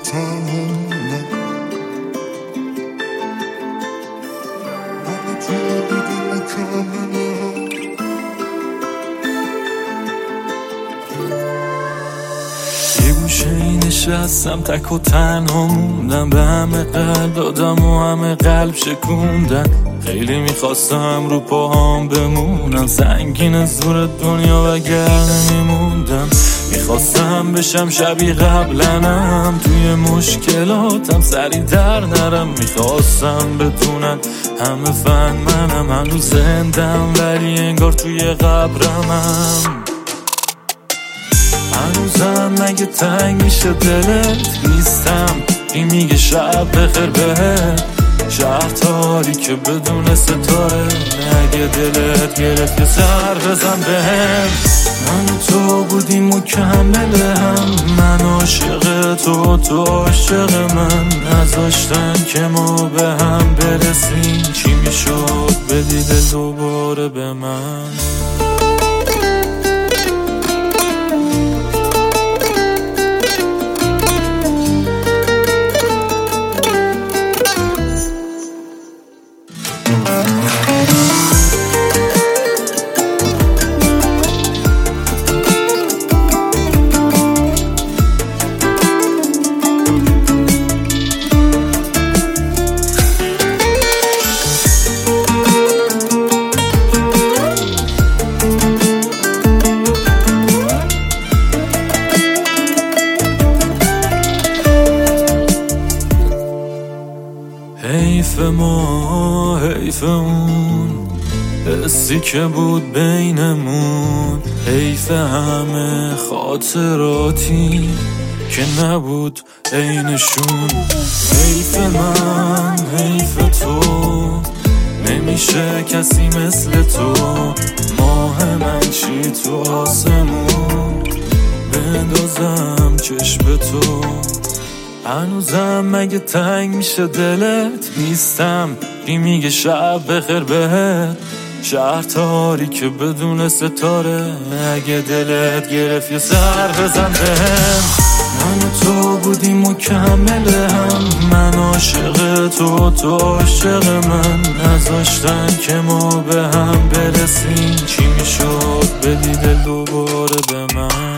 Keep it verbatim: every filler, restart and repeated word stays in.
تنها موندم. من تو بودیم مکمله یه گوشه این نشستم تک و تنها موندم. به همه قلب دادم و همه قلب شکوندن. خیلی میخواستم رو پاهام بمونم، سنگین زور دنیا وگر نمیموندم. میخواستم بشم شبیه قبلنم، توی مشکلاتم سری در نرم. میخواستم بدونن همه فن منم، هنوز زندم ولی انگار توی قبرمم. هنوزم مگه تنگ میشه دلت نیستم، این میگه شب بخیر بهت. شهر تاریکه بدون ستاره، نگه دلت گرفت یه سر بزن بهم. من و تو بودیم مکمل هم، من عاشق تو تو عاشق من. نذاشتن که ما به هم برسیم، چی میشد بدی دل دوباره به من. حیف ما حیف اون حسی که بود بینمون، حیف همه خاطراتی که نبود عینشون. حیف من حیف تو، نمیشه کسی مثل تو. ماه من چی تو آسمون، بندازم چشم تو. هنوزم مگه تنگ میشه دلت نیستم، کی میگه شب بخیر بهت. شهر تاریکه بدون ستاره، اگه دلت گرفت یه سر بزن بهم. من و تو بودیم مکمل هم، من عاشق تو تو عاشق من. نذاشتن که ما به هم برسیم، چی میشد بدی دل دوباره به من.